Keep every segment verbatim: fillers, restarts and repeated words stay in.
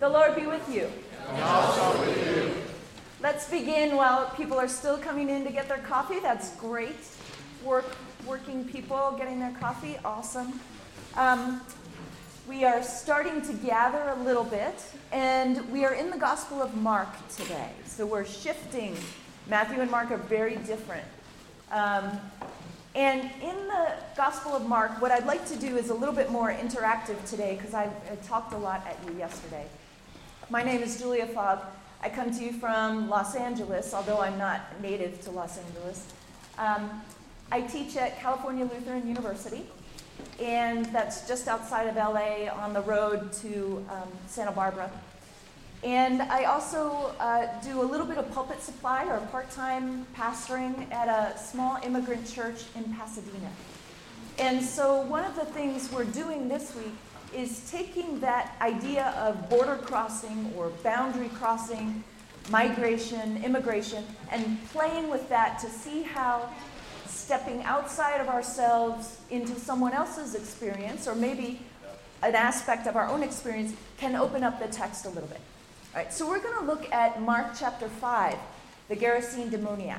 The Lord be with you. And also with you. Let's begin while people are still coming in to get their coffee. That's great. Work, working people getting their coffee, awesome. Um, we are starting to gather a little bit, and we are in the Gospel of Mark today. So we're shifting. Matthew and Mark are very different. Um, and in the Gospel of Mark, what I'd like to do is a little bit more interactive today, because I, I talked a lot at you yesterday. My name is Julia Fogg. I come to you from Los Angeles, although I'm not native to Los Angeles. Um, I teach at California Lutheran University, and that's just outside of L A on the road to um, Santa Barbara. And I also uh, do a little bit of pulpit supply or part-time pastoring at a small immigrant church in Pasadena. And so one of the things we're doing this week is taking that idea of border crossing or boundary crossing, migration, immigration, and playing with that to see how stepping outside of ourselves into someone else's experience, or maybe an aspect of our own experience, can open up the text a little bit. All right, so we're going to look at Mark chapter five, the Gerasene demoniac.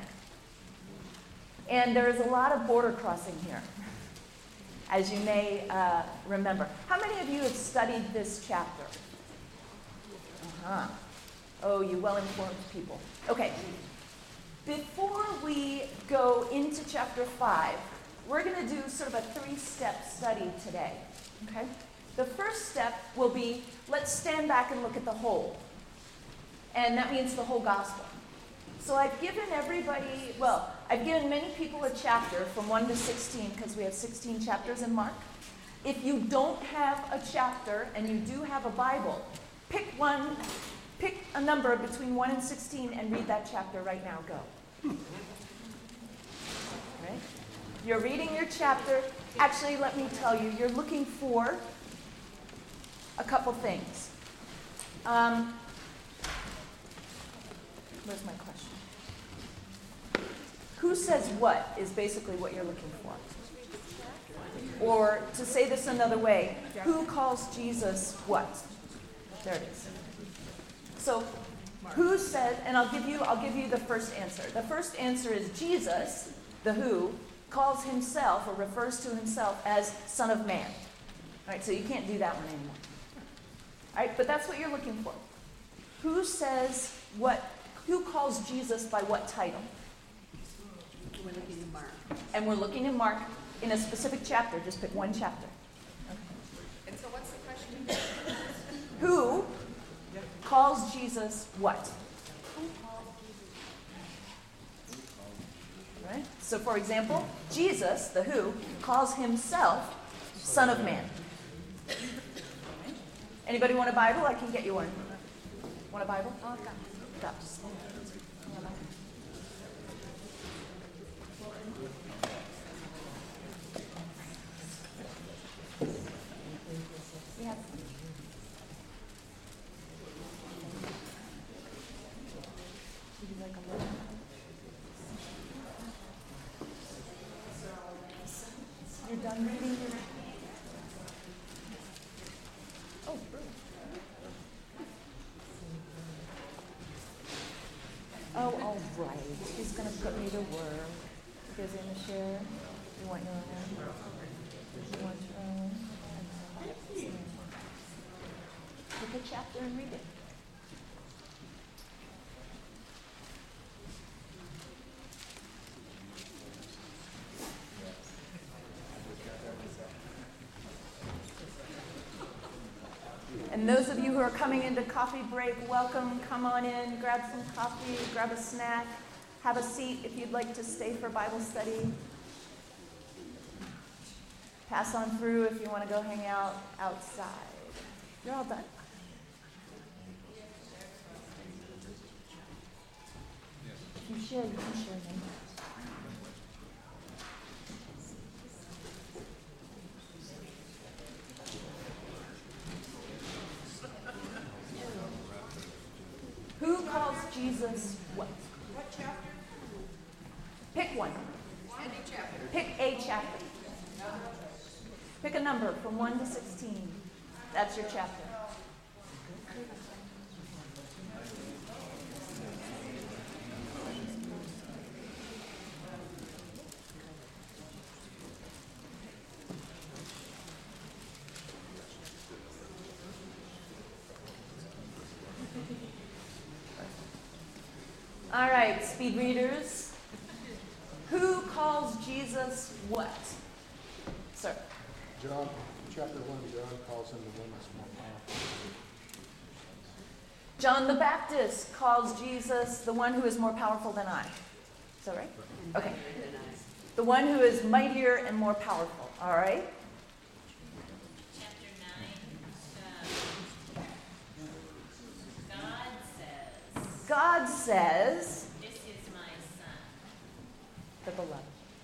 And there is a lot of border crossing here, as you may uh, remember. How many of you have studied this chapter? Uh-huh. Oh, you well-informed people. Okay. Before we go into chapter five, we're going to do sort of a three-step study today. Okay? The first step will be, let's stand back and look at the whole. And that means the whole gospel. So I've given everybody, well, I've given many people a chapter from one to sixteen, because we have sixteen chapters in Mark. If you don't have a chapter and you do have a Bible, pick one, pick a number between one and sixteen and read that chapter right now. Go. Right? You're reading your chapter. Actually, let me tell you, you're looking for a couple things. Um, where's my question? Who says what is basically what you're looking for. Or to say this another way, who calls Jesus what? There it is. So, who said, and I'll give you I'll give you the first answer. The first answer is Jesus, the who, calls himself or refers to himself as Son of Man. All right, so you can't do that one anymore. All right, but that's what you're looking for. Who says what, who calls Jesus by what title? We're looking in Mark. And we're looking in Mark in a specific chapter. Just pick one chapter. Okay. And so what's the question? Who calls Jesus what? Right? So for example, Jesus, the who, calls himself Son of Man. Anybody want a Bible? I can get you one. Want a Bible? Oh, I've got it. Got it. You're done reading your... Oh, brilliant. Oh, all right. He's going to put me to work. You guys going to share? You want your own? You want your own? Pick a chapter and read it. And those of you who are coming into coffee break, welcome. Come on in, grab some coffee, grab a snack, have a seat if you'd like to stay for Bible study. Pass on through if you want to go hang out outside. You're all done? If you share, you can share them. Who calls Jesus what? What chapter? Pick one. Any chapter. Pick a chapter. Pick a number from one to sixteen. That's your chapter. All right, speed readers. Who calls Jesus what? Sir. John, chapter one, John calls him the one that's more powerful. John the Baptist calls Jesus the one who is more powerful than I. Is that right? Okay. The one who is mightier and more powerful. All right. Chapter nine. Um, God says, God says, "This is my son." the beloved.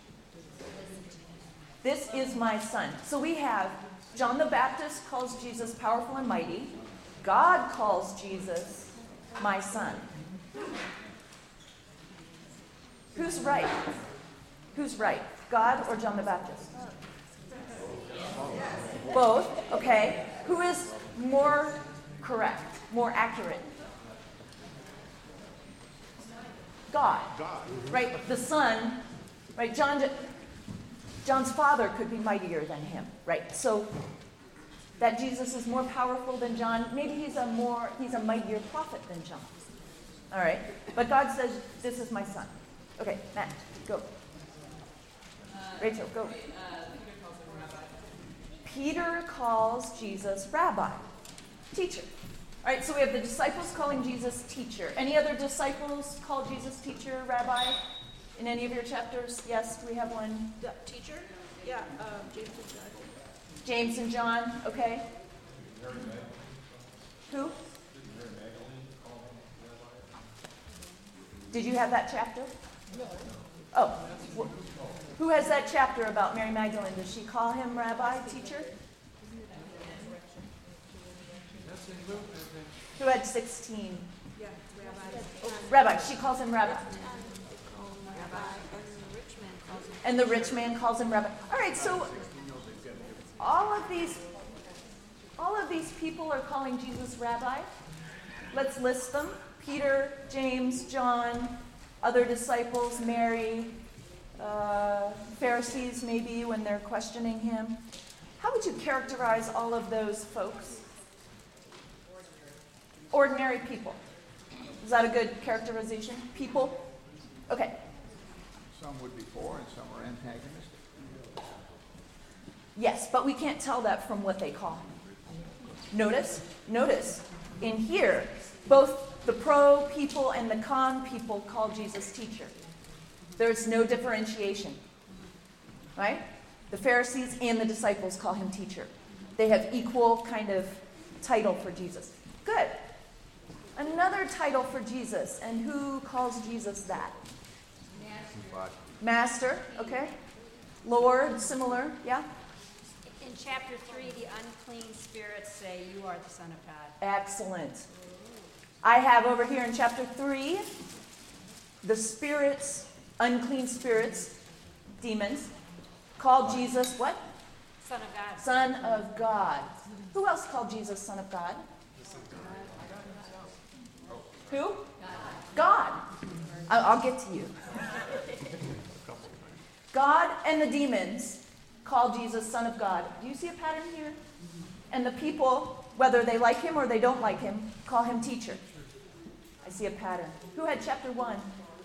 This is my son. So we have John the Baptist calls Jesus powerful and mighty. God calls Jesus my son. Who's right? Who's right? God or John the Baptist? Both. Okay. Who is more correct, more accurate? God. Right? The Son. Right? John. John's father could be mightier than him. Right? So that Jesus is more powerful than John. Maybe he's a more he's a mightier prophet than John. All right. But God says, "This is my son." Okay, Matt, go. Rachel, go. Peter calls Jesus rabbi, teacher. All right, so we have the disciples calling Jesus teacher. Any other disciples call Jesus teacher, rabbi? In any of your chapters? Yes, we have one. The teacher? Yeah, um, James and John. James and John, okay. Who? Did you have that chapter? Oh. wh- Who has that chapter about Mary Magdalene? Does she call him rabbi, teacher? Who had sixteen? Yeah, rabbi. Oh, rabbi. She calls him rabbi. Rabbi, and the rich man calls him. And the rich man calls him rabbi. All right, so all of these all of these people are calling Jesus rabbi. Let's list them. Peter, James, John, other disciples, Mary, uh, Pharisees maybe when they're questioning him. How would you characterize all of those folks? Ordinary people. Is that a good characterization? People? Okay. Some would be for and some are antagonistic. Yes, but we can't tell that from what they call him. Notice, notice, in here, both the pro people and the con people call Jesus teacher. There's no differentiation, right? The Pharisees and the disciples call him teacher. They have equal kind of title for Jesus. Good. Another title for Jesus, and who calls Jesus that? But Master, okay. Lord, similar, yeah. In chapter three, the unclean spirits say, "You are the Son of God." Excellent. I have over here in chapter three, the spirits, unclean spirits, demons, called Jesus what? Son of God. Son of God. Who else called Jesus Son of God? Who? God. I- I'll get to you. God and the demons call Jesus Son of God. Do you see a pattern here? And the people, whether they like him or they don't like him, call him teacher. I see a pattern. Who had chapter one?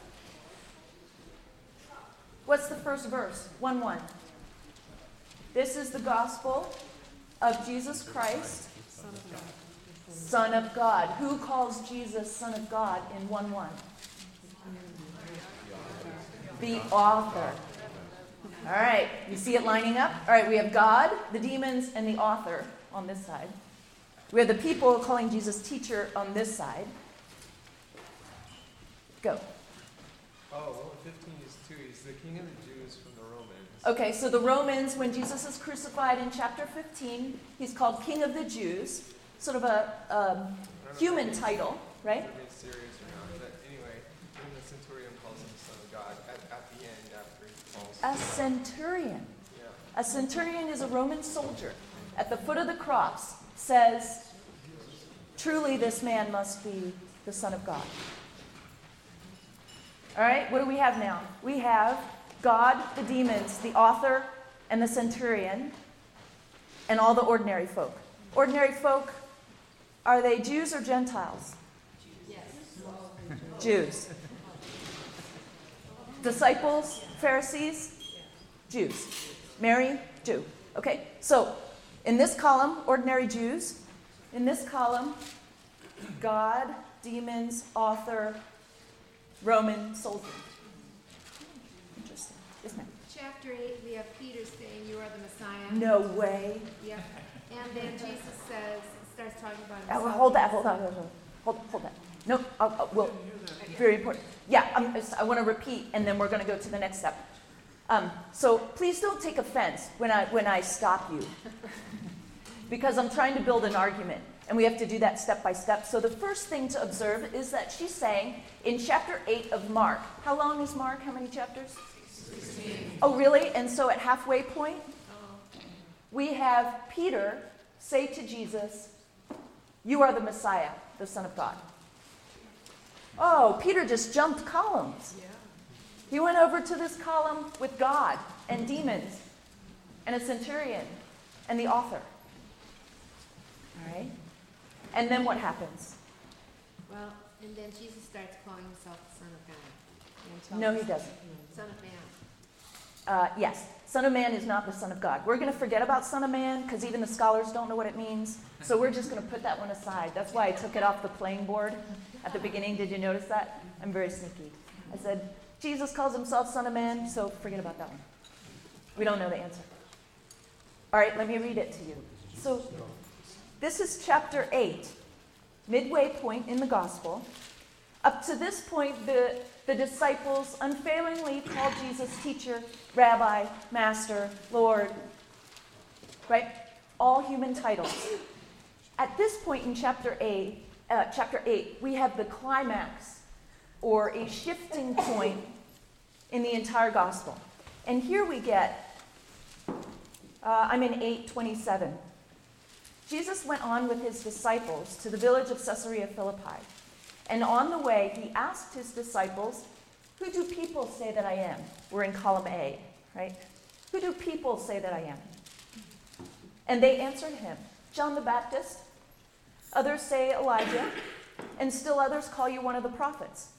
What's the first verse? one one. This is the gospel of Jesus Christ, Son of God. Son of God. Who calls Jesus Son of God in one one? The author. All right, you see it lining up? All right, we have God, the demons, and the author on this side. We have the people calling Jesus teacher on this side. Go. Oh, well, fifteen is two. He's the king of the Jews from the Romans. Okay, so the Romans, when Jesus is crucified in chapter fifteen, he's called King of the Jews. Sort of a um, human title, right? If it's serious or not, but anyway, even the centurion calls him the Son of God at, at the end after he falls. A centurion. Yeah. A centurion is a Roman soldier. At the foot of the cross says, truly this man must be the Son of God. All right, what do we have now? We have God, the demons, the author, and the centurion, and all the ordinary folk. Ordinary folk, are they Jews or Gentiles? Yes. Jews. Disciples, Pharisees, Jews. Mary, Jew. Okay, so in this column, ordinary Jews. In this column, God, demons, author, Roman soldier. Interesting, isn't it? Chapter eight, we have Peter saying, "You are the Messiah." No way. Yep. And then Jesus says, starts talking about Oh, himself. hold that, hold that, hold that. Hold, hold that. No, I'll, I'll, well, very important. Yeah, I'm, I want to repeat, and then we're going to go to the next step. Um, so please don't take offense when I when I stop you, because I'm trying to build an argument, and we have to do that step by step. So the first thing to observe is that she's saying in chapter eight of Mark. How long is Mark? How many chapters? sixteen. Oh, really? And so at halfway point, we have Peter say to Jesus, "You are the Messiah, the Son of God." Oh, Peter just jumped columns. He went over to this column with God and demons and a centurion and the author. All right? And then what happens? Well, and then Jesus starts calling himself the Son of God. And tells No, us- he doesn't. Son of Man. Uh, yes, Son of Man is not the Son of God. We're going to forget about Son of Man because even the scholars don't know what it means. So we're just going to put that one aside. That's why I took it off the playing board at the beginning. Did you notice that? I'm very sneaky. I said, Jesus calls himself Son of Man, so forget about that one. We don't know the answer. All right, let me read it to you. So this is chapter eight, midway point in the gospel. Up to this point, the, the disciples unfailingly called Jesus teacher, rabbi, master, Lord, right? All human titles. At this point in chapter eight, uh, chapter eight, we have the climax or a shifting point in the entire gospel. And here we get, uh, I'm in eight twenty-seven. Jesus went on with his disciples to the village of Caesarea Philippi. And on the way, he asked his disciples, "Who do people say that I am?" We're in column A, right? "Who do people say that I am?" And they answered him, "John the Baptist. Others say Elijah, and still others call you one of the prophets."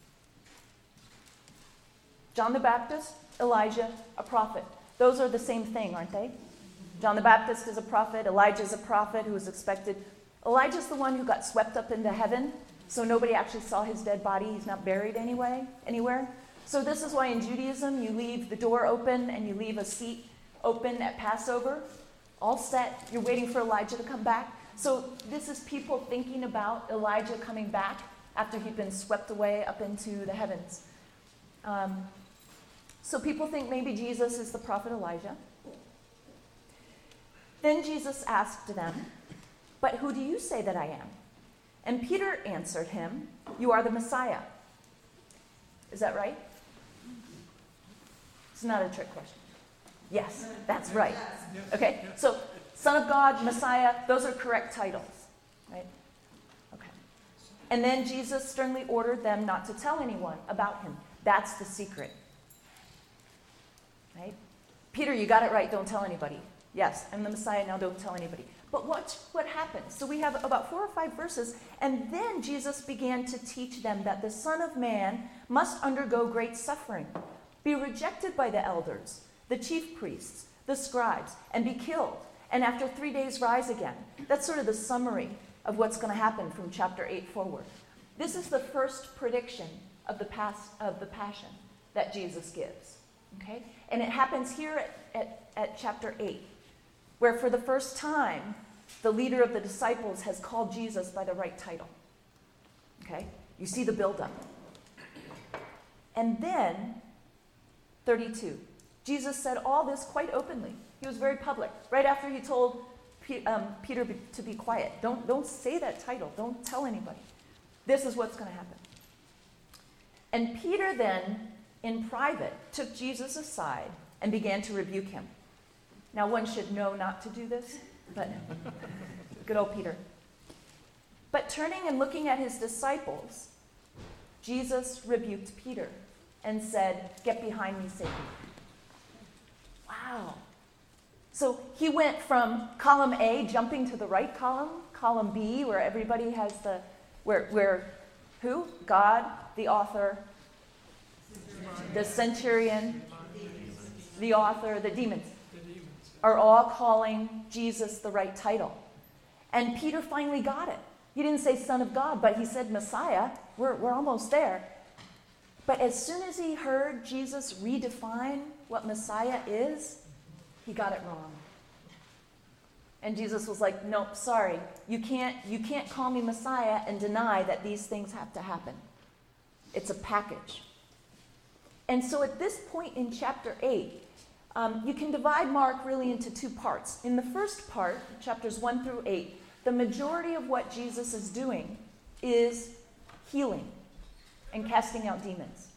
John the Baptist, Elijah, a prophet. Those are the same thing, aren't they? John the Baptist is a prophet. Elijah is a prophet who was expected. Elijah's the one who got swept up into heaven, so nobody actually saw his dead body. He's not buried anyway, anywhere. So this is why in Judaism you leave the door open and you leave a seat open at Passover, all set. You're waiting for Elijah to come back. So this is people thinking about Elijah coming back after he'd been swept away up into the heavens. Um, so people think maybe Jesus is the prophet Elijah. Then Jesus asked them, "But who do you say that I am?" And Peter answered him, "You are the Messiah." Is that right? It's not a trick question. Yes, that's right. Okay, so Son of God, Messiah, those are correct titles, right? Okay. And then Jesus sternly ordered them not to tell anyone about him. That's the secret. Right? Peter, you got it right, don't tell anybody. Yes, I'm the Messiah, now don't tell anybody. But watch what happens. So we have about four or five verses, and then Jesus began to teach them that the Son of Man must undergo great suffering, be rejected by the elders, the chief priests, the scribes, and be killed, and after three days rise again. That's sort of the summary of what's going to happen from chapter eight forward. This is the first prediction of the past of the passion that Jesus gives. Okay? And it happens here at, at, at chapter eight, where for the first time, the leader of the disciples has called Jesus by the right title. Okay? You see the buildup. And then, thirty-two, Jesus said all this quite openly. He was very public. Right after he told P- um, Peter be- to be quiet. Don't, don't say that title. Don't tell anybody. This is what's going to happen. And Peter then, in private, took Jesus aside and began to rebuke him. Now, one should know not to do this, but good old Peter. But turning and looking at his disciples, Jesus rebuked Peter and said, "Get behind me, Satan." Wow. So he went from column A, jumping to the right column, column B, where everybody has the, where, where who? God, the author, the centurion, the author, the demons, are all calling Jesus the right title. And Peter finally got it. He didn't say Son of God, but he said Messiah. We're, we're almost there. But as soon as he heard Jesus redefine what Messiah is, he got it wrong. And Jesus was like, nope, sorry. You can't, you can't call me Messiah and deny that these things have to happen. It's a package. And so at this point in chapter eight, um, you can divide Mark really into two parts. In the first part, chapters one through eight, the majority of what Jesus is doing is healing and casting out demons.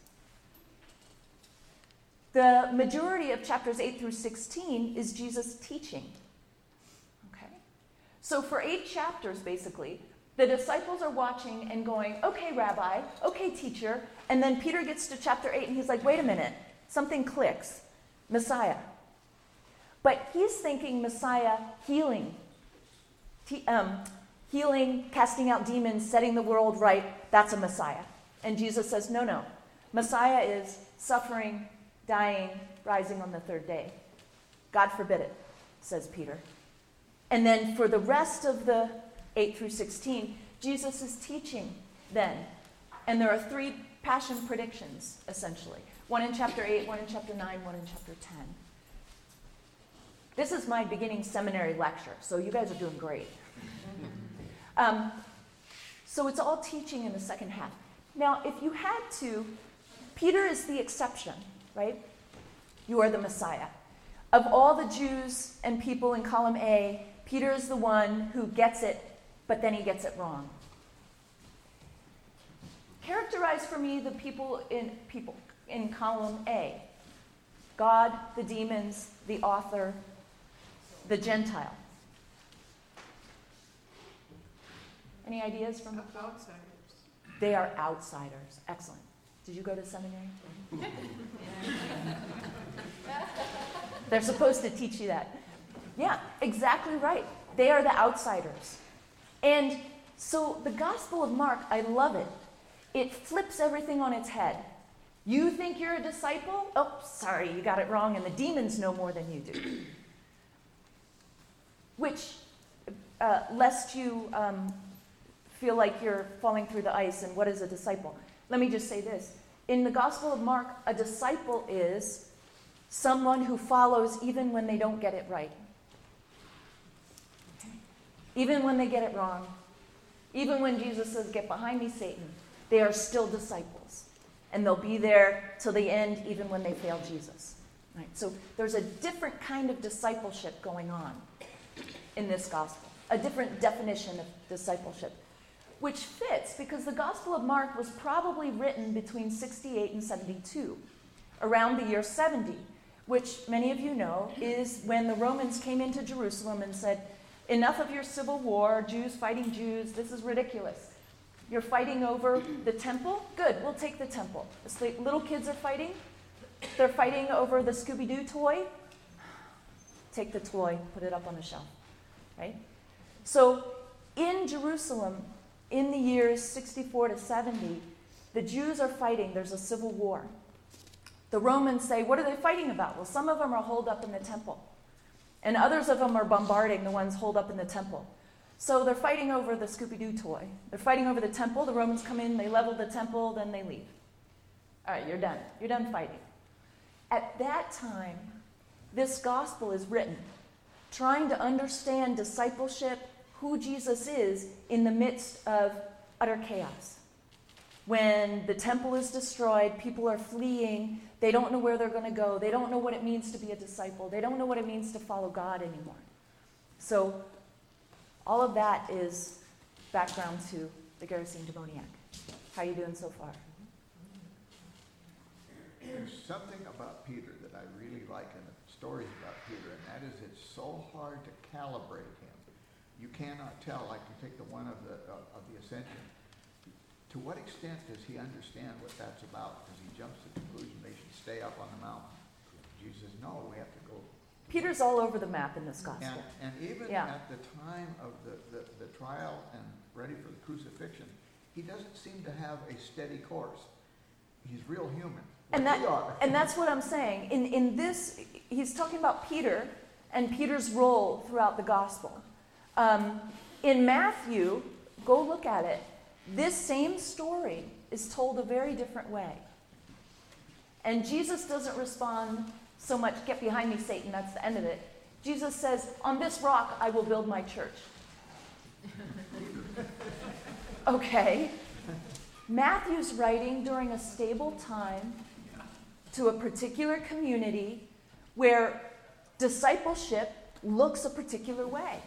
The majority of chapters eight through sixteen is Jesus teaching. Okay? So for eight chapters, basically, the disciples are watching and going, okay, Rabbi, okay, teacher. And then Peter gets to chapter eight and he's like, wait a minute, something clicks. Messiah. But he's thinking Messiah healing. Te- um, healing, casting out demons, setting the world right, that's a Messiah. And Jesus says, no, no. Messiah is suffering, dying, rising on the third day. God forbid it, says Peter. And then for the rest of the eight through sixteen, Jesus is teaching then. And there are three passion predictions, essentially. One in chapter eight, one in chapter nine, one in chapter ten. This is my beginning seminary lecture, so you guys are doing great. Um, so it's all teaching in the second half. Now, if you had to, Peter is the exception, right? You are the Messiah. Of all the Jews and people in column A, Peter is the one who gets it, but then he gets it wrong. Characterize for me the people in people in column A. God, the demons, the author, the Gentile. Any ideas from Outsiders. They are outsiders. Excellent. Did you go to seminary? They're supposed to teach you that. Yeah, exactly right. They are the outsiders. And so the Gospel of Mark, I love it. It flips everything on its head. You think you're a disciple? Oh, sorry, you got it wrong, and the demons know more than you do. Which, uh, lest you um, feel like you're falling through the ice, and what is a disciple? Let me just say this. In the Gospel of Mark, a disciple is someone who follows even when they don't get it right. Even when they get it wrong. Even when Jesus says, get behind me, Satan. They are still disciples. And they'll be there till the end, even when they fail Jesus. Right? So there's a different kind of discipleship going on in this gospel. A different definition of discipleship. Which fits because the Gospel of Mark was probably written between sixty-eight and seventy-two. Around the year seventy. Which many of you know is when the Romans came into Jerusalem and said, enough of your civil war, Jews fighting Jews, this is ridiculous. You're fighting over the temple? Good, we'll take the temple. The little kids are fighting. They're fighting over the Scooby-Doo toy. Take the toy, put it up on the shelf. Right? So in Jerusalem, in the years sixty-four to seventy, the Jews are fighting. There's a civil war. The Romans say, what are they fighting about? Well, some of them are holed up in the temple. And others of them are bombarding the ones holed up in the temple. So they're fighting over the Scooby-Doo toy. They're fighting over the temple. The Romans come in, they level the temple, then they leave. All right, you're done. You're done fighting. At that time, this gospel is written, trying to understand discipleship, who Jesus is in the midst of utter chaos. When the temple is destroyed, people are fleeing. They don't know where they're going to go. They don't know what it means to be a disciple. They don't know what it means to follow God anymore. So all of that is background to the Gerasene demoniac. How are you doing so far? There's something about Peter that I really like in the stories about Peter, and that is it's so hard to calibrate him. You cannot tell, like you take the one of the of, of the ascension. To what extent does he understand what that's about? Because he jumps to the conclusion they should stay up on the mountain. Jesus says, no, we have to go. Peter's all over the map in this gospel. And, and even yeah. at the time of the, the, the trial and ready for the crucifixion, he doesn't seem to have a steady course. He's real human. And But that, we are. and that's what I'm saying. In, in this, he's talking about Peter and Peter's role throughout the gospel. Um, in Matthew, go look at it. This same story is told a very different way. And Jesus doesn't respond so much, get behind me, Satan, that's the end of it. Jesus says, on this rock I will build my church. Okay. Matthew's writing during a stable time to a particular community where discipleship looks a particular way.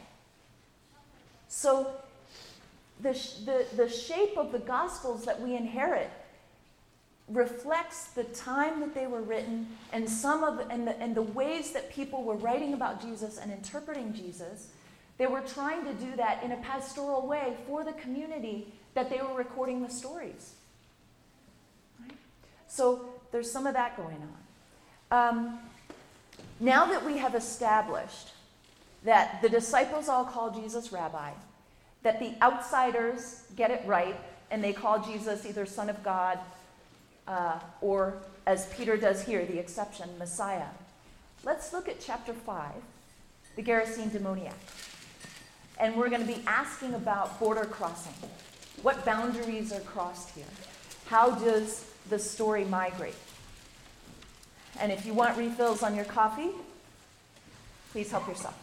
So the, the, the shape of the Gospels that we inherit reflects the time that they were written and some of and the, and the ways that people were writing about Jesus and interpreting Jesus. They were trying to do that in a pastoral way for the community that they were recording the stories. Right? So there's some of that going on. Um, now that we have established that the disciples all call Jesus rabbi, that the outsiders get it right and they call Jesus either Son of God uh, or, as Peter does here, the exception, Messiah. Let's look at chapter five, the Gerasene demoniac. And we're going to be asking about border crossing. What boundaries are crossed here? How does the story migrate? And if you want refills on your coffee, please help yourself.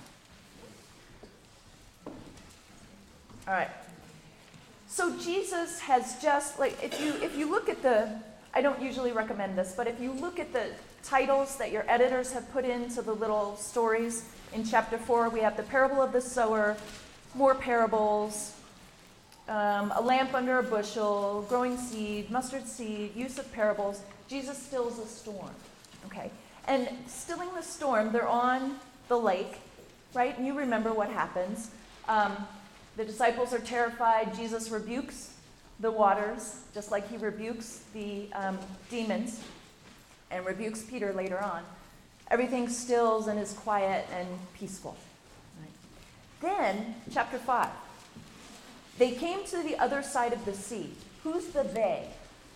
All right. So Jesus has just, like, if you if you look at the, I don't usually recommend this, but if you look at the titles that your editors have put into the little stories in chapter four, we have the parable of the sower, more parables, um, a lamp under a bushel, growing seed, mustard seed, use of parables. Jesus stills a storm. Okay. And stilling the storm, they're on the lake, right? And you remember what happens. Um, the disciples are terrified. Jesus rebukes the waters, just like he rebukes the um, demons and rebukes Peter later on. Everything stills and is quiet and peaceful. Right? Then, chapter five. They came to the other side of the sea. Who's the they?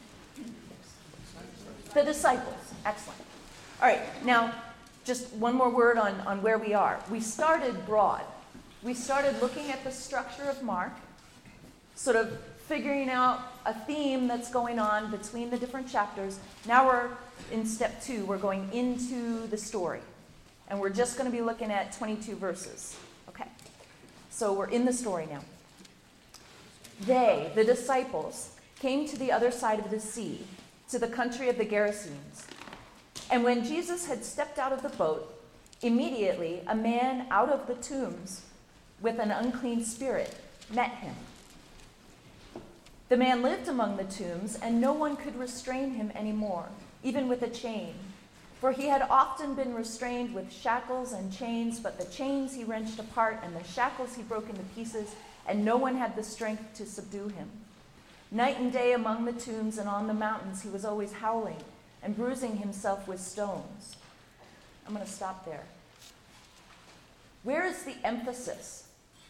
The disciples. Excellent. All right, now, just one more word on, on where we are. We started broad. We started looking at the structure of Mark, sort of figuring out a theme that's going on between the different chapters. Now we're in step two. We're going into the story. And we're just going to be looking at twenty-two verses. Okay, so we're in the story now. They, the disciples, came to the other side of the sea, to the country of the Gerasenes. And when Jesus had stepped out of the boat, immediately a man out of the tombs with an unclean spirit met him. The man lived among the tombs, and no one could restrain him anymore, even with a chain. For he had often been restrained with shackles and chains, but the chains he wrenched apart, and the shackles he broke into pieces, and no one had the strength to subdue him. Night and day among the tombs and on the mountains he was always howling and bruising himself with stones. I'm going to stop there. Where is the emphasis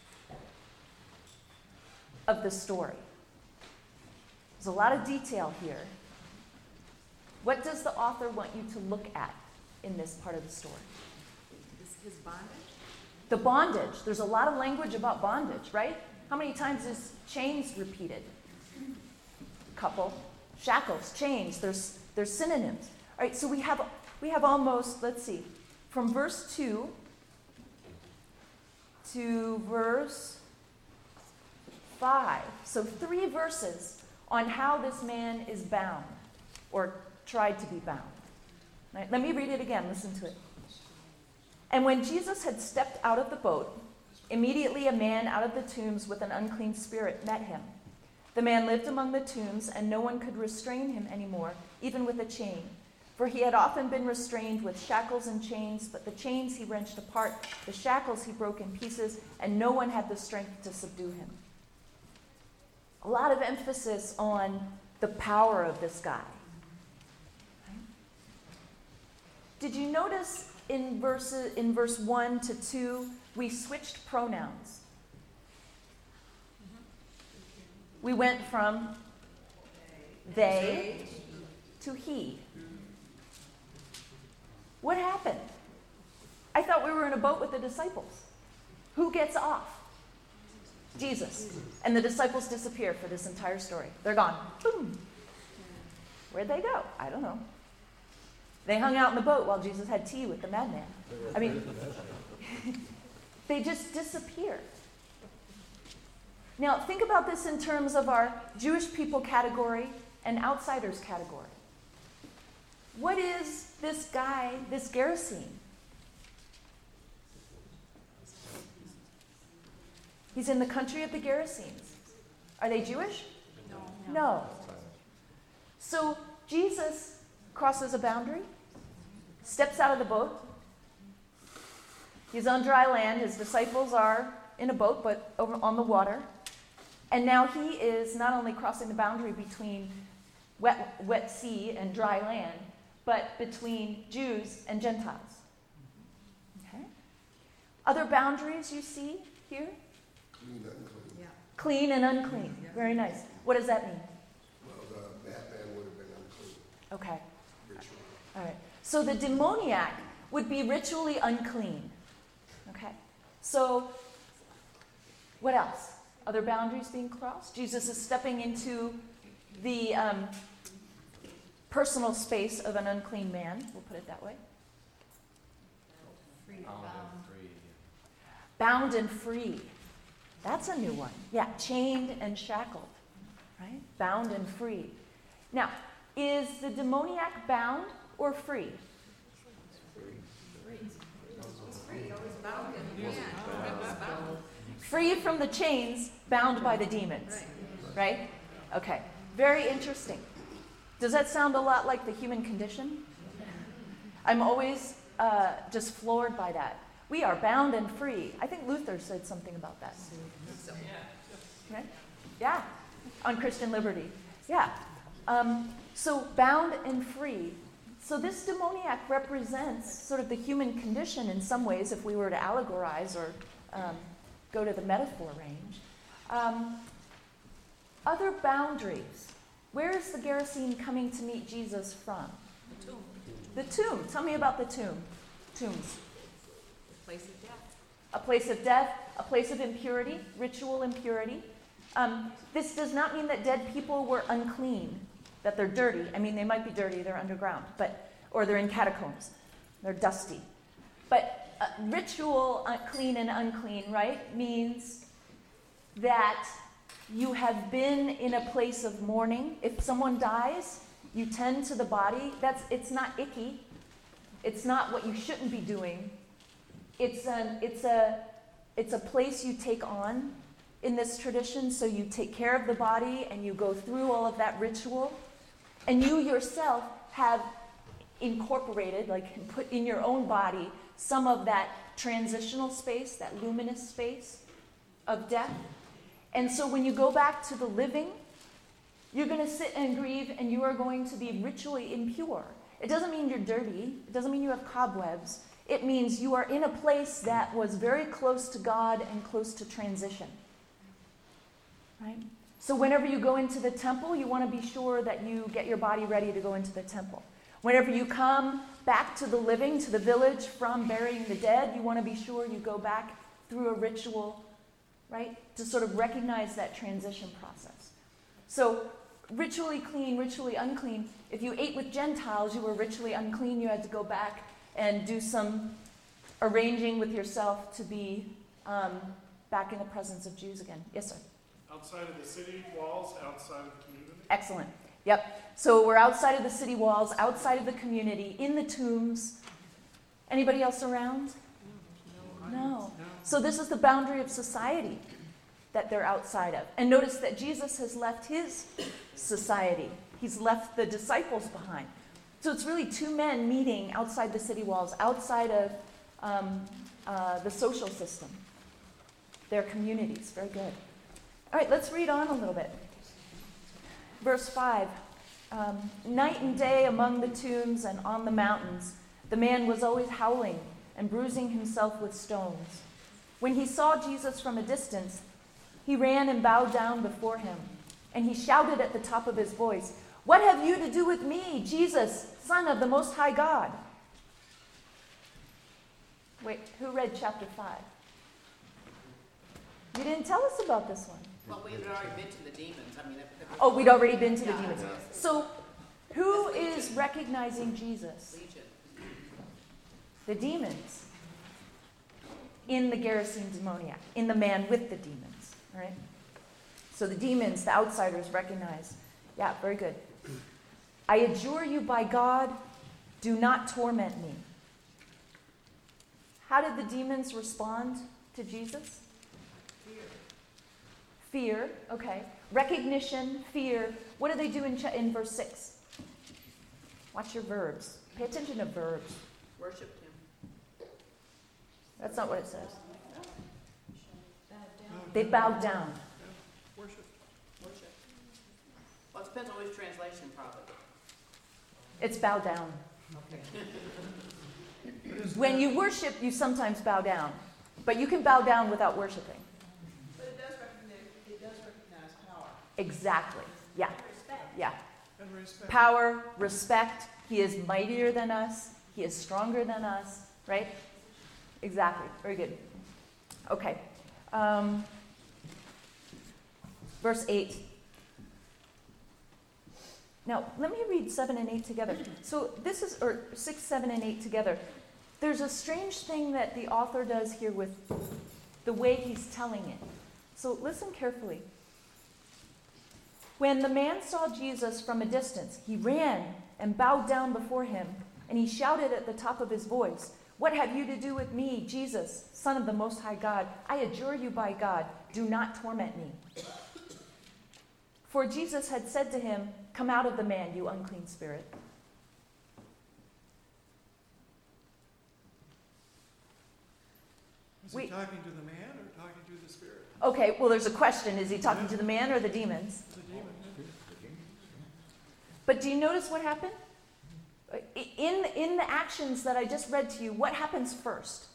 of the story? There's a lot of detail here. What does the author want you to look at in this part of the story? His bondage? The bondage. There's a lot of language about bondage, right? How many times is chains repeated? Couple. Shackles, chains, there's there's synonyms. All right, so we have we have almost, let's see, from verse two to verse five. So three verses on how this man is bound or tried to be bound. All right, let me read it again. Listen to it. And when Jesus had stepped out of the boat, immediately a man out of the tombs with an unclean spirit met him. The man lived among the tombs, and no one could restrain him anymore, even with a chain. For he had often been restrained with shackles and chains, but the chains he wrenched apart, the shackles he broke in pieces, and no one had the strength to subdue him. A lot of emphasis on the power of this guy. Did you notice in verse, in verse one to two, we switched pronouns? We went from they to he. What happened? I thought we were in a boat with the disciples. Who gets off? Jesus. And the disciples disappear for this entire story. They're gone. Boom. Where'd they go? I don't know. They hung out in the boat while Jesus had tea with the madman. I mean, they just disappear. Now, think about this in terms of our Jewish people category and outsiders category. What is this guy, this Gerasene? He's in the country of the Gerasenes. Are they Jewish? No. No. So Jesus crosses a boundary, steps out of the boat. He's on dry land. His disciples are in a boat, but over on the water. And now he is not only crossing the boundary between wet, wet sea and dry land, but between Jews and Gentiles. Okay? Other boundaries you see here? Clean and unclean. Yeah. Clean and unclean. Very nice. What does that mean? Well, the madman would have been unclean, Okay. ritually. All right. So the demoniac would be ritually unclean. Okay. So what else? Other boundaries being crossed? Jesus is stepping into the um, personal space of an unclean man. We'll put it that way. Free bound. Bound and free. That's a new one. Yeah, chained and shackled. Right? Bound and free. Now, is the demoniac bound or free? Free from the chains, bound by the demons. Right? Okay. Very interesting. Does that sound a lot like the human condition? I'm always uh, just floored by that. We are bound and free. I think Luther said something about that. Right? Yeah. On Christian liberty. Yeah. Um, so bound and free. So this demoniac represents sort of the human condition in some ways, if we were to allegorize or um, go to the metaphor range. Um, other boundaries. Where is the Gerasene coming to meet Jesus from? The tomb. The tomb. Tell me about the tomb. Tombs. The place of death. A place of death, a place of impurity, ritual impurity. Um, this does not mean that dead people were unclean, that they're dirty. I mean, they might be dirty, they're underground, but or they're in catacombs. They're dusty. But uh, ritual uh, clean and unclean, right, means that you have been in a place of mourning. If someone dies, you tend to the body. That's it's not icky. It's not what you shouldn't be doing. It's an it's a it's a place you take on in this tradition. So you take care of the body and you go through all of that ritual, and you yourself have incorporated, like put in your own body, some of that transitional space, that luminous space of death. And so when you go back to the living, you're going to sit and grieve, and you are going to be ritually impure. It doesn't mean you're dirty. It doesn't mean you have cobwebs. It means you are in a place that was very close to God and close to transition. Right? So whenever you go into the temple, you want to be sure that you get your body ready to go into the temple. Whenever you come back to the living, to the village from burying the dead, you want to be sure you go back through a ritual, right, to sort of recognize that transition process. So ritually clean, ritually unclean. If you ate with Gentiles, you were ritually unclean. You had to go back and do some arranging with yourself to be um, back in the presence of Jews again. Yes, sir? Outside of the city walls, outside of the community? Excellent. Yep. So we're outside of the city walls, outside of the community, in the tombs. Anybody else around? No. So this is the boundary of society that they're outside of. And notice that Jesus has left his society. He's left the disciples behind. So it's really two men meeting outside the city walls, outside of um, uh, the social system, their communities. Very good. All right, let's read on a little bit. Verse five. Um, Night and day among the tombs and on the mountains, the man was always howling and bruising himself with stones. When he saw Jesus from a distance, he ran and bowed down before him, and he shouted at the top of his voice, "What have you to do with me, Jesus, Son of the Most High God? Wait, who read chapter five? You didn't tell us about this one. Well, we had already been to the demons. I mean, if, if Oh, we'd already been to the Yeah. demons. So, who is recognizing Jesus? Legion. The demons. In the Gerasene demoniac, in the man with the demons, right? So the demons, the outsiders, recognize. Yeah, very good. I adjure you by God, do not torment me. How did the demons respond to Jesus? Fear. Fear, okay. Recognition, fear. What do they do in, ch- in verse six? Watch your verbs. Pay attention to verbs. Worshipped him. That's not what it says. Bow down. They bowed down. Worship. Worship. Well, it depends on which translation, probably. It's bow down. Okay. When you worship, you sometimes bow down. But you can bow down without worshiping. But it does recognize, it does recognize power. Exactly. Yeah. Respect. Yeah. And respect. Power, respect. He is mightier than us. He is stronger than us. Right? Exactly. Very good. Okay. Um, verse eight. Now, let me read seven and eight together. So this is, or six, seven, and eight together. There's a strange thing that the author does here with the way he's telling it. So listen carefully. When the man saw Jesus from a distance, he ran and bowed down before him, and he shouted at the top of his voice, "What have you to do with me, Jesus, Son of the Most High God? I adjure you by God, do not torment me." For Jesus had said to him, "Come out of the man, you unclean spirit." Was We- he talking to the man or talking to the spirit? Okay, well, there's a question. Is he talking to the man or the demons? The demon. But do you notice what happened? I- In, in the actions that I just read to you, what happens first?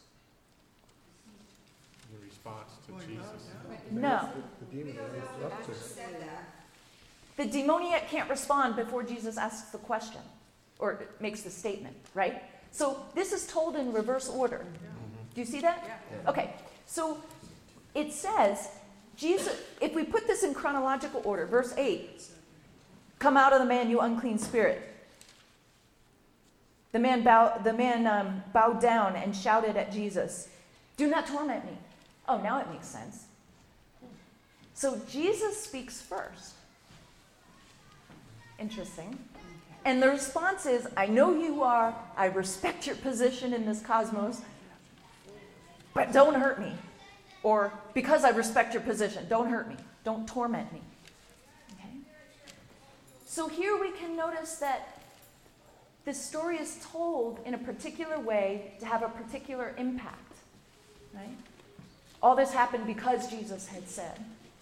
In response to Going Jesus. down, No. The demon rose up to The demoniac can't respond before Jesus asks the question or makes the statement, right? So this is told in reverse order. Do you see that? Yeah. Okay, so it says, Jesus, if we put this in chronological order, verse eight, "Come out of the man, you unclean spirit." The man, bow, the man um, bowed down and shouted at Jesus, "Do not torment me." Oh, now it makes sense. So Jesus speaks first. Interesting. And the response is, "I know you are, I respect your position in this cosmos, but don't hurt me." Or, "Because I respect your position, don't hurt me. Don't torment me." Okay? So here we can notice that this story is told in a particular way to have a particular impact. Right? All this happened because Jesus had said.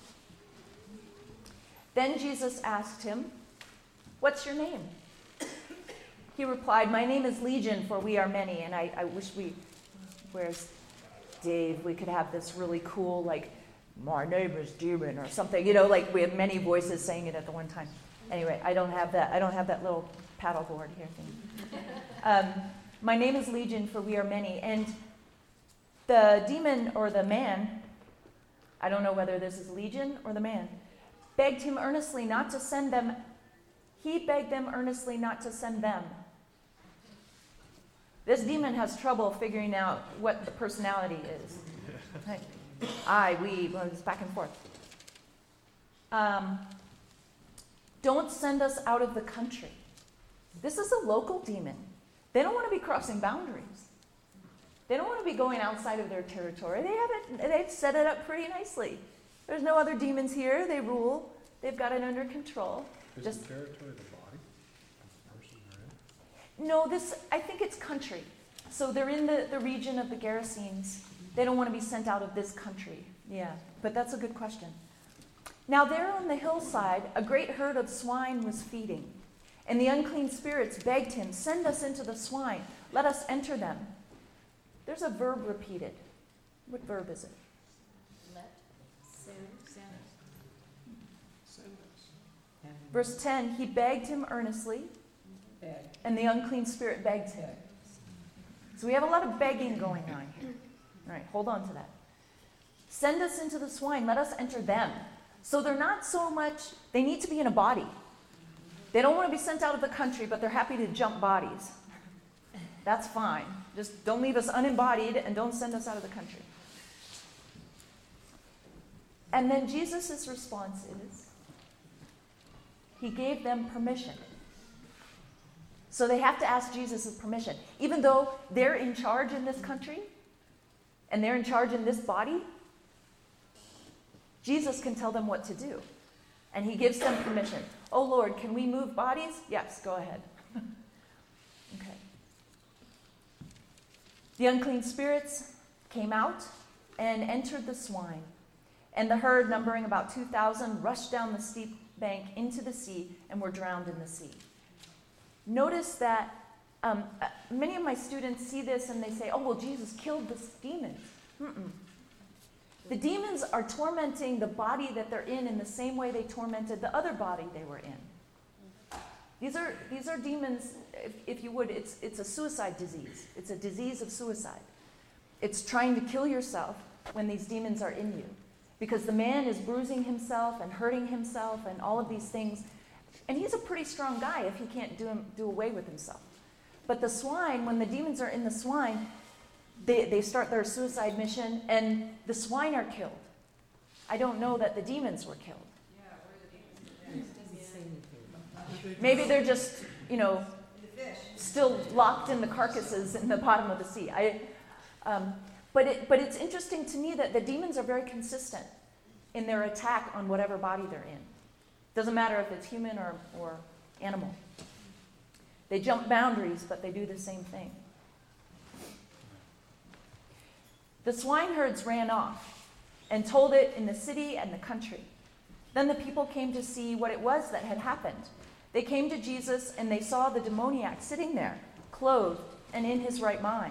Then Jesus asked him, "What's your name?" He replied, "My name is Legion, for we are many." And I, I wish we, where's Dave, we could have this really cool, like, "My name is Demon," or something. You know, like we have many voices saying it at the one time. Anyway, I don't have that. I don't have that little paddleboard here thing. Um, "My name is Legion, for we are many." And the demon or the man, I don't know whether this is Legion or the man, begged him earnestly not to send them. He begged them earnestly not to send them. This demon has trouble figuring out what the personality is. Right? I, we, well, it's back and forth. Um, "Don't send us out of the country." This is a local demon. They don't want to be crossing boundaries. They don't want to be going outside of their territory. They have it, they've set it up pretty nicely. There's no other demons here. They rule. They've got it under control. Is Just- the territory the body of the person they're in? No, this, I think it's country. So they're in the, the region of the Gerasenes. They don't want to be sent out of this country. Yeah, but that's a good question. Now there on the hillside, a great herd of swine was feeding. And the unclean spirits begged him, "Send us into the swine. Let us enter them." There's a verb repeated. What verb is it? Let. Send. Send. Send us. Verse ten, he begged him earnestly, and the unclean spirit begged him. So we have a lot of begging going on here. All right, hold on to that. Send us into the swine, let us enter them. So they're not so much, they need to be in a body. They don't want to be sent out of the country, but they're happy to jump bodies. That's fine. Just don't leave us unembodied and don't send us out of the country. And then Jesus' response is, he gave them permission. So they have to ask Jesus' permission. Even though they're in charge in this country, and they're in charge in this body, Jesus can tell them what to do. And he gives them permission. Oh Lord, can we move bodies? Yes, go ahead. Okay. The unclean spirits came out and entered the swine. And the herd, numbering about two thousand, rushed down the steep bank into the sea and were drowned in the sea. Notice that um, uh, many of my students see this and they say, oh, well, Jesus killed the demons. Mm-mm. The demons are tormenting the body that they're in in the same way they tormented the other body they were in. These are, these are demons, if, if you would, it's, it's a suicide disease. It's a disease of suicide. It's trying to kill yourself when these demons are in you. Because the man is bruising himself and hurting himself and all of these things. And he's a pretty strong guy if he can't do, him, do away with himself. But the swine, when the demons are in the swine, they, they start their suicide mission and the swine are killed. I don't know that the demons were killed. Maybe they're just, you know, still locked in the carcasses in the bottom of the sea. I, um, but, it, but it's interesting to me that the demons are very consistent in their attack on whatever body they're in. Doesn't matter if it's human or, or animal. They jump boundaries, but they do the same thing. The swineherds ran off and told it in the city and the country. Then the people came to see what it was that had happened. They came to Jesus and they saw the demoniac sitting there, clothed and in his right mind.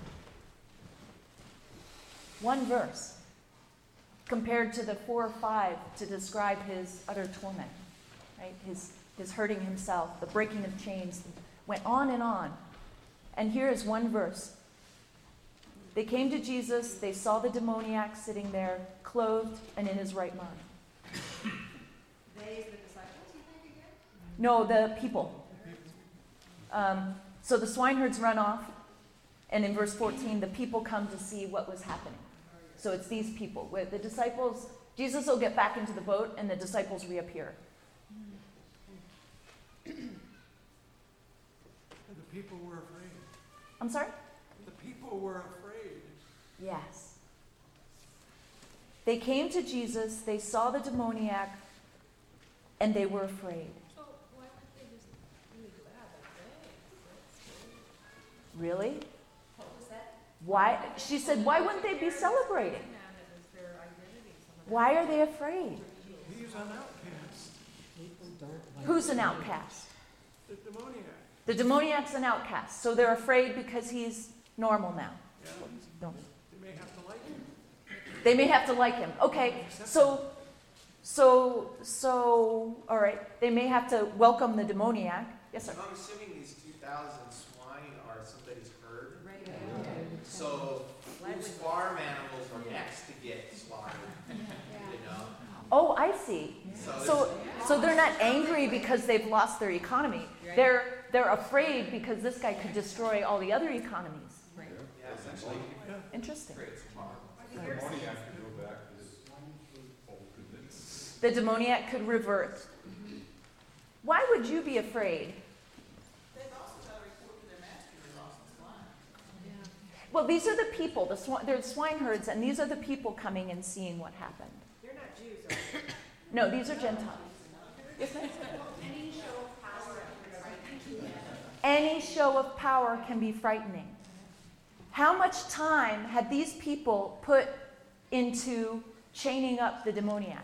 One verse compared to the four or five to describe his utter torment, right? His, his hurting himself, the breaking of chains, went on and on. And here is one verse. They came to Jesus, they saw the demoniac sitting there, clothed and in his right mind. They, the disciples, you think again? No, the people. Um, so the swineherds run off, and in verse fourteen, the people come to see what was happening. So it's these people. With the disciples, Jesus will get back into the boat, and the disciples reappear. And the people were afraid. I'm sorry? The people were afraid. Yes. They came to Jesus, they saw the demoniac, and they were afraid. So why weren't they just really glad that day? Really? What was that? Why? She said, why wouldn't they be celebrating? It was their identity. Why are they afraid? He's an outcast. Who's an outcast? The demoniac. The demoniac's an outcast, so they're afraid because he's normal now. Yeah. No. They may have to like him. They may have to like him. Okay, so, so, so, all right. They may have to welcome the demoniac. Yes, sir. I'm assuming these two thousand swine are somebody's herd. So whose farm animals are next to get slaughtered? You know. Oh, I see. So, So, so they're not angry because they've lost their economy. They're they're afraid because this guy could destroy all the other economies. yeah, essentially. Interesting. Creates harm. The demoniac could revert. Why would you be afraid? They've also got to report to their master who lost the swine. Well, these are the people. The swi- they're swineherds, and these are the people coming and seeing what happened. They're not Jews, are they? No, these are Gentiles. Yes, ma'am? Any show of power can be frightening. How much time had these people put into chaining up the demoniac?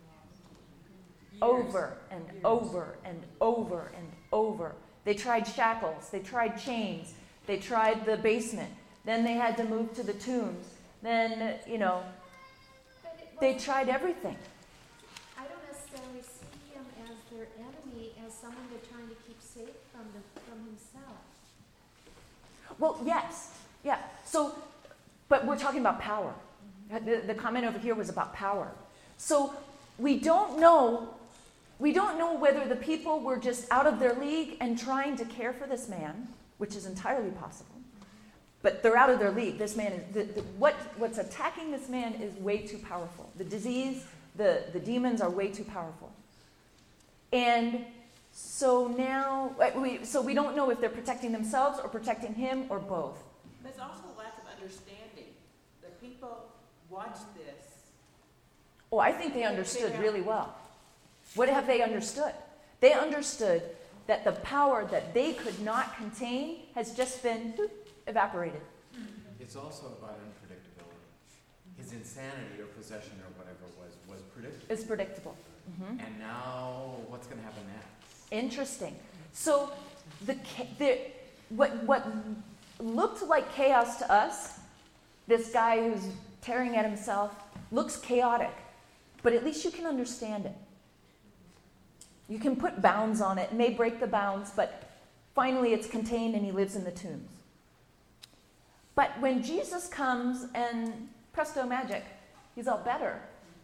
Over and over and over and over. They tried shackles, they tried chains, they tried the basement, then they had to move to the tombs, then, you know, But it they wasn't- tried everything. I don't necessarily see him as their enemy, as someone they're trying to keep safe from the, from himself. Well, yes. Yeah. So, but we're talking about power. The, the comment over here was about power. So we don't know, we don't know whether the people were just out of their league and trying to care for this man, which is entirely possible. But they're out of their league. This man is, the, the, what, what's attacking this man is way too powerful. The disease, the, the demons are way too powerful. And so now, we, so we don't know if they're protecting themselves or protecting him or both. There's also a lack of understanding. The people watch this. Oh, I think they understood really well. What have they understood? They understood that the power that they could not contain has just been whoop, evaporated. It's also about unpredictability. His insanity or possession or whatever was was predictable. It's predictable. Mm-hmm. And now, what's going to happen next? Interesting. So, the, the what what looked like chaos to us, this guy who's tearing at himself, looks chaotic, but at least you can understand it. You can put bounds on it. It may break the bounds, but finally it's contained and he lives in the tombs. But when Jesus comes and presto magic, he's all better.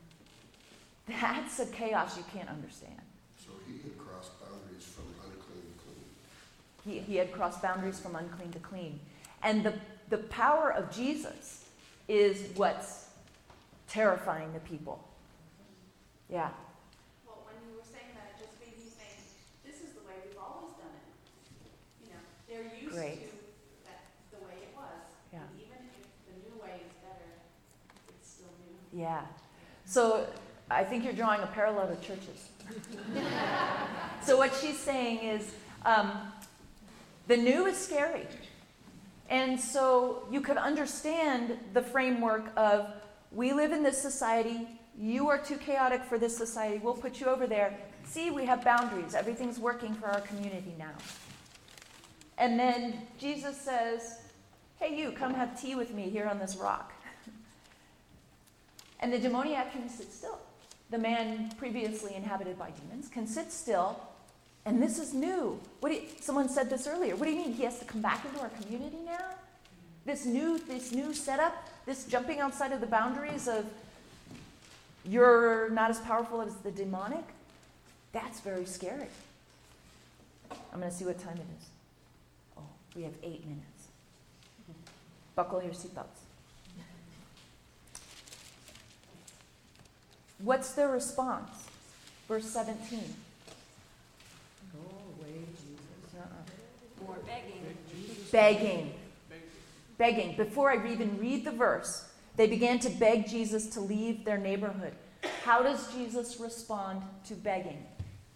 That's a chaos you can't understand. So he had crossed boundaries from unclean to clean. He, he had crossed boundaries from unclean to clean. And the, the power of Jesus is what's terrifying the people. Yeah. Well, when you were saying that, it just made me think, this is the way we've always done it. You know, they're used Great. to that, the way it was. Yeah. And even if the new way is better, it's still new. Yeah. So I think you're drawing a parallel to churches. So what she's saying is um, the new is scary. And so you could understand the framework of we live in this society, you are too chaotic for this society, we'll put you over there. See, we have boundaries. Everything's working for our community now. And then Jesus says, hey, you, come have tea with me here on this rock. And the demoniac can sit still. The man previously inhabited by demons can sit still, and this is new. What do you, someone said this earlier. What do you mean? He has to come back into our community now? This new, this new setup, this jumping outside of the boundaries of you're not as powerful as the demonic? That's very scary. I'm going to see what time it is. Oh, we have eight minutes. Buckle your seatbelts. What's their response? Verse seventeen. Go away, Jesus. Uh-uh. Or begging. Begging. Begging. Before I even read the verse, they began to beg Jesus to leave their neighborhood. How does Jesus respond to begging?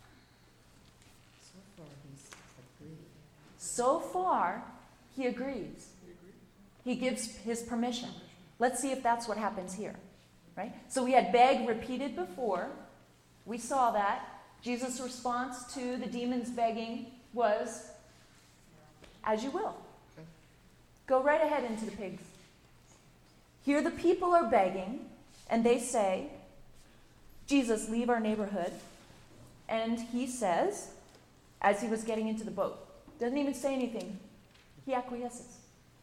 So far, he's agreed. So far, he agrees. He gives his permission. Let's see if that's what happens here. Right? So we had beg repeated before. We saw that. Jesus' response to the demons begging was, as you will. Go right ahead into the pigs. Here the people are begging, and they say, Jesus, leave our neighborhood. And he says, as he was getting into the boat, doesn't even say anything. He acquiesces.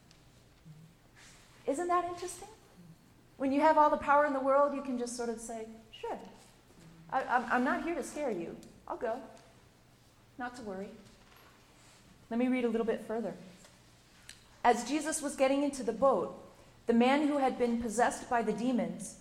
Isn't that interesting? When you have all the power in the world, you can just sort of say, sure, I, I'm, I'm not here to scare you. I'll go. Not to worry. Let me read a little bit further. As Jesus was getting into the boat, the man who had been possessed by the demons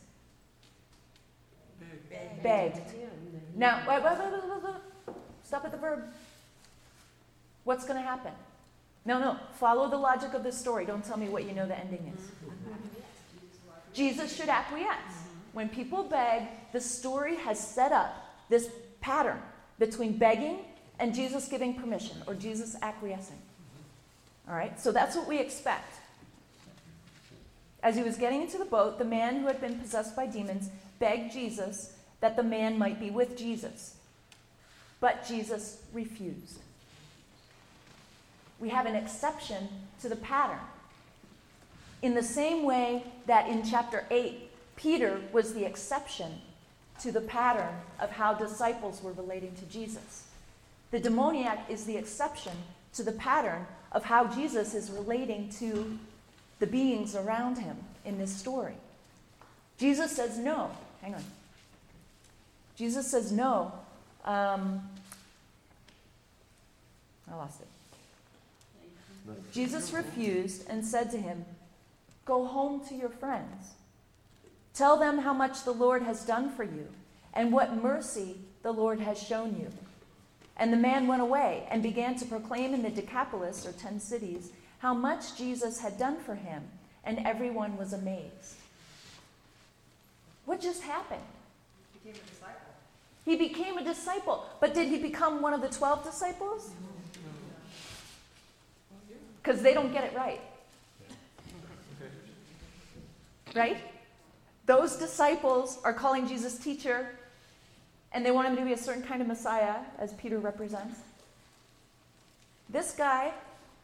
Big. begged. Now, wait, wait, wait, wait, wait, wait. Stop at the verb. What's going to happen? No, no. Follow the logic of this story. Don't tell me what you know the ending is. Jesus should acquiesce. When people beg, the story has set up this pattern between begging and Jesus giving permission, or Jesus acquiescing. All right? So that's what we expect. As he was getting into the boat, the man who had been possessed by demons begged Jesus that the man might be with Jesus. But Jesus refused. We have an exception to the pattern. In the same way that in chapter eight, Peter was the exception to the pattern of how disciples were relating to Jesus. The demoniac is the exception to the pattern of how Jesus is relating to the beings around him in this story. Jesus says no. Hang on. Jesus says no. Um, I lost it. Jesus refused and said to him, "Go home to your friends. Tell them how much the Lord has done for you and what mercy the Lord has shown you." And the man went away and began to proclaim in the Decapolis, or ten cities, how much Jesus had done for him, and everyone was amazed. What just happened? He became a disciple. He became a disciple. But did he become one of the twelve disciples? Because they don't get it right. Right? Those disciples are calling Jesus teacher, and they want him to be a certain kind of Messiah, as Peter represents. This guy,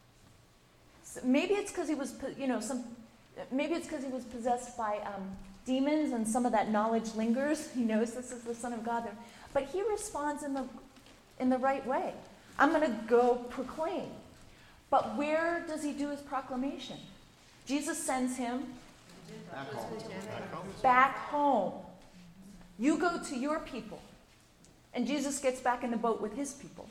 maybe it's because he was, you know, some, maybe it's because he was possessed by um, demons, and some of that knowledge lingers. He knows this is the Son of God, but he responds in the in the right way. I'm going to go proclaim. But where does he do his proclamation? Jesus sends him Back home. back home. You go to your people. And Jesus gets back in the boat with his people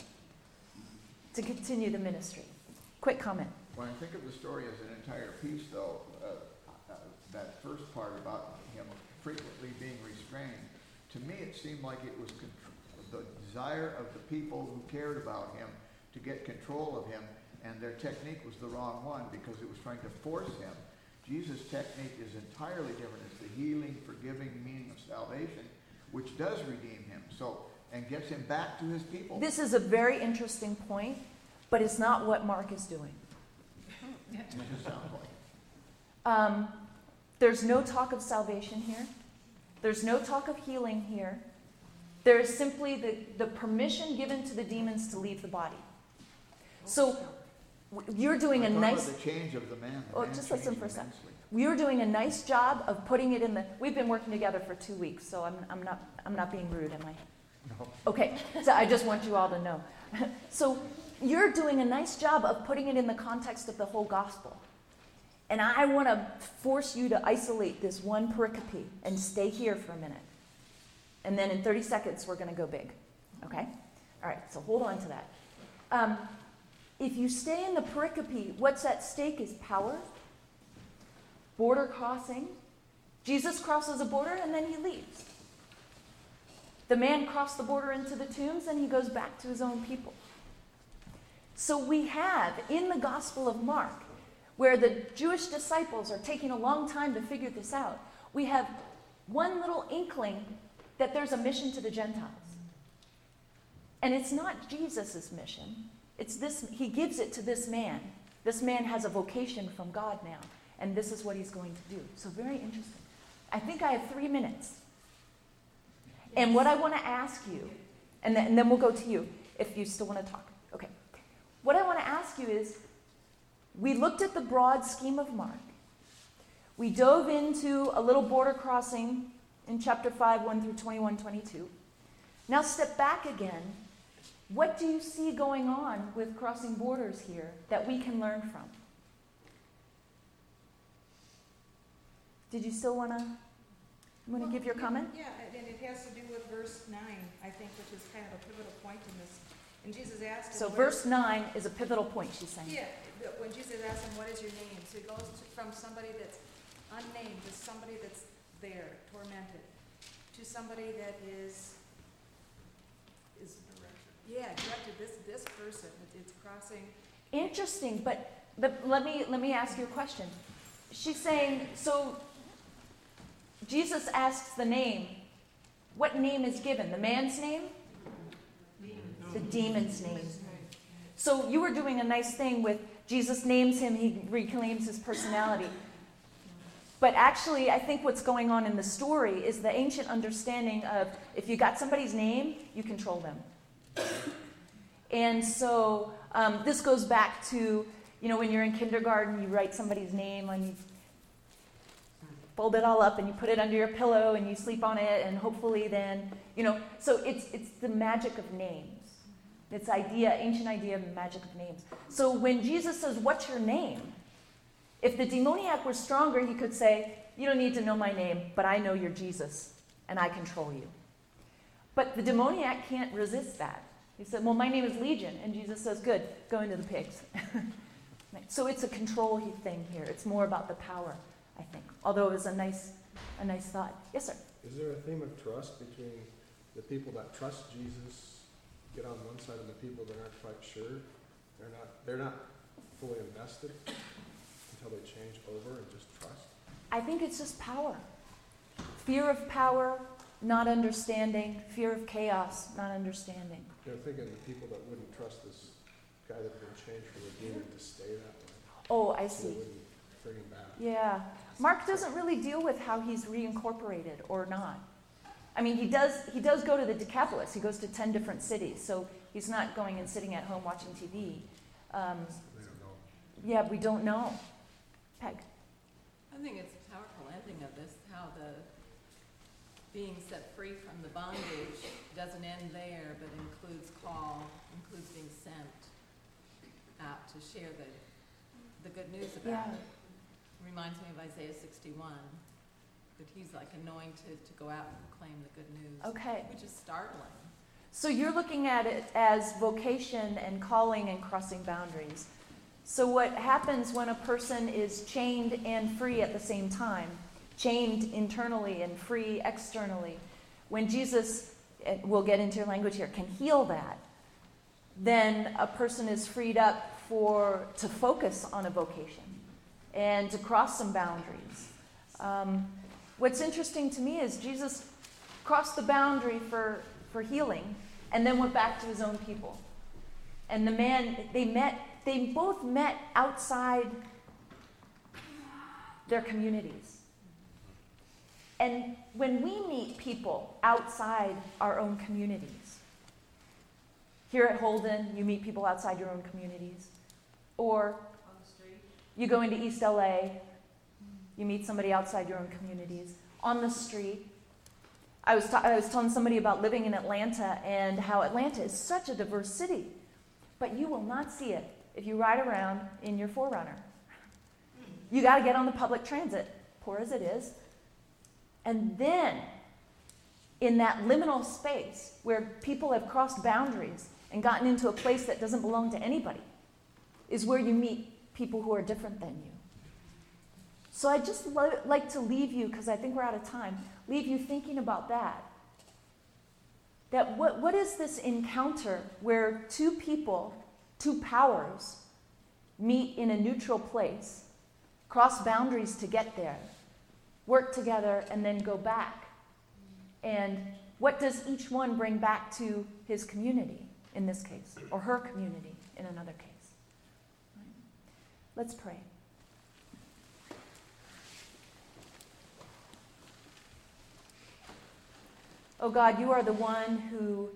to continue the ministry. Quick comment. When I think of the story as an entire piece, though, uh, uh, that first part about him frequently being restrained, to me it seemed like it was contr- the desire of the people who cared about him to get control of him, and their technique was the wrong one because it was trying to force him. Jesus' technique is entirely different. It's the healing, forgiving meaning of salvation, which does redeem him, so and gets him back to his people. This is a very interesting point, but it's not what Mark is doing. It just sounds like. Um, there's no talk of salvation here. There's no talk of healing here. There is simply the, the permission given to the demons to leave the body. So w- you're doing a I'm talking nice... about the change of the man. The Oh, man just listen changed for a second. immensely. You're doing a nice job of putting it in the... We've been working together for two weeks, so I'm, I'm not I'm not being rude, am I? No. Okay, so I just want you all to know. So you're doing a nice job of putting it in the context of the whole gospel. And I want to force you to isolate this one pericope and stay here for a minute. And then in thirty seconds, we're going to go big. Okay? All right, so hold on to that. Um, if you stay in the pericope, what's at stake is power, border crossing. Jesus crosses a border and then he leaves. The man crossed the border into the tombs and he goes back to his own people. So we have in the Gospel of Mark, where the Jewish disciples are taking a long time to figure this out, we have one little inkling that there's a mission to the Gentiles. And it's not Jesus' mission. It's this, he gives it to this man. This man has a vocation from God now, and this is what he's going to do. So very interesting. I think I have three minutes. And what I want to ask you, and then, and then we'll go to you if you still want to talk. Okay. What I want to ask you is, we looked at the broad scheme of Mark. We dove into a little border crossing in chapter five, one through twenty-one, twenty-two. Now step back again. What do you see going on with crossing borders here that we can learn from? Did you still want to want to Well, give your yeah, comment? Yeah, and it has to do with verse nine, I think, which is kind of a pivotal point in this. And Jesus asked him... So what verse is- nine is a pivotal point, she's saying. Yeah, the- when Jesus asked him, what is your name? So he goes to, from somebody that's unnamed to somebody that's there, tormented, to somebody that is... is Yeah, directed, this, this person, it- it's crossing... Interesting, but, but let me let me ask you a question. She's saying, so Jesus asks the name. What name is given? The man's name? The demon's name. So you were doing a nice thing with Jesus names him, he reclaims his personality. But actually, I think what's going on in the story is the ancient understanding of if you got somebody's name, you control them. And so um, this goes back to, you know, when you're in kindergarten, you write somebody's name and you fold it all up and you put it under your pillow and you sleep on it and hopefully then, you know, so it's it's the magic of names. It's idea, ancient idea of the magic of names. So when Jesus says, what's your name? If the demoniac were stronger, he could say, you don't need to know my name, but I know you're Jesus, and I control you. But the demoniac can't resist that. He said, well, my name is Legion. And Jesus says, good, go into the pigs. So it's a control thing here. It's more about the power, I think. Although it was a nice, a nice thought. Yes, sir? Is there a theme of trust between the people that trust Jesus get on one side and the people that aren't quite sure? They're not, they're not fully invested until they change over and just trust? I think it's just power. Fear of power, not understanding. Fear of chaos, not understanding. They're thinking the people that wouldn't trust this guy that had been changed from a demon to stay that way. Oh, I So see. they wouldn't bring him back. Yeah. Mark doesn't really deal with how he's reincorporated or not. I mean, he does he does go to the Decapolis. He goes to ten different cities. So he's not going and sitting at home watching T V. Um, They don't know. yeah, we don't know. Peg. I think it's a powerful ending of this, how the being set free from the bondage doesn't end there, but includes call, includes being sent out to share the, the good news about Yeah. it. Reminds me of Isaiah sixty-one, that he's like anointed to go out and proclaim the good news. Okay. Which is startling. So you're looking at it as vocation and calling and crossing boundaries. So what happens when a person is chained and free at the same time, chained internally and free externally, when Jesus, we'll get into your language here, can heal that, then a person is freed up for to focus on a vocation and to cross some boundaries. Um, what's interesting to me is Jesus crossed the boundary for, for healing and then went back to his own people. And the man, they met, they both met outside their communities. And when we meet people outside our own communities, here at Holden, you meet people outside your own communities. Or On the street. you go into East L A, you meet somebody outside your own communities. On the street. I was, ta- I was telling somebody about living in Atlanta and how Atlanta is such a diverse city. But you will not see it if you ride around in your four runner. You got to get on the public transit, poor as it is. And then, in that liminal space where people have crossed boundaries and gotten into a place that doesn't belong to anybody, is where you meet people who are different than you. So I'd just lo- like to leave you, because I think we're out of time, leave you thinking about that. That what, what is this encounter where two people, two powers, meet in a neutral place, cross boundaries to get there, work together, and then go back? And what does each one bring back to his community, in this case, or her community in another case? Right. Let's pray. Oh God, you are the one who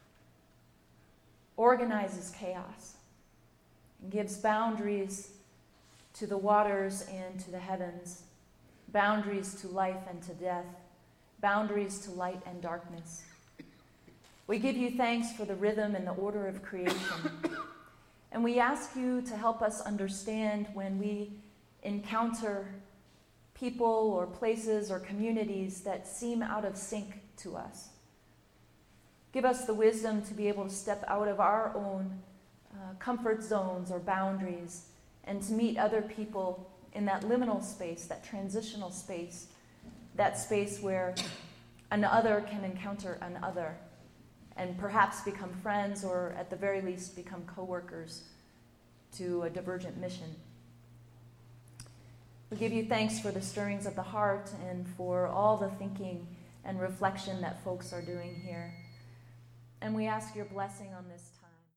organizes chaos and gives boundaries to the waters and to the heavens, boundaries to life and to death, boundaries to light and darkness. We give you thanks for the rhythm and the order of creation. And we ask you to help us understand when we encounter people or places or communities that seem out of sync to us. Give us the wisdom to be able to step out of our own uh, comfort zones or boundaries and to meet other people in that liminal space, that transitional space, that space where an other can encounter an other and perhaps become friends or at the very least become co-workers to a divergent mission. We give you thanks for the stirrings of the heart and for all the thinking and reflection that folks are doing here. And we ask your blessing on this time.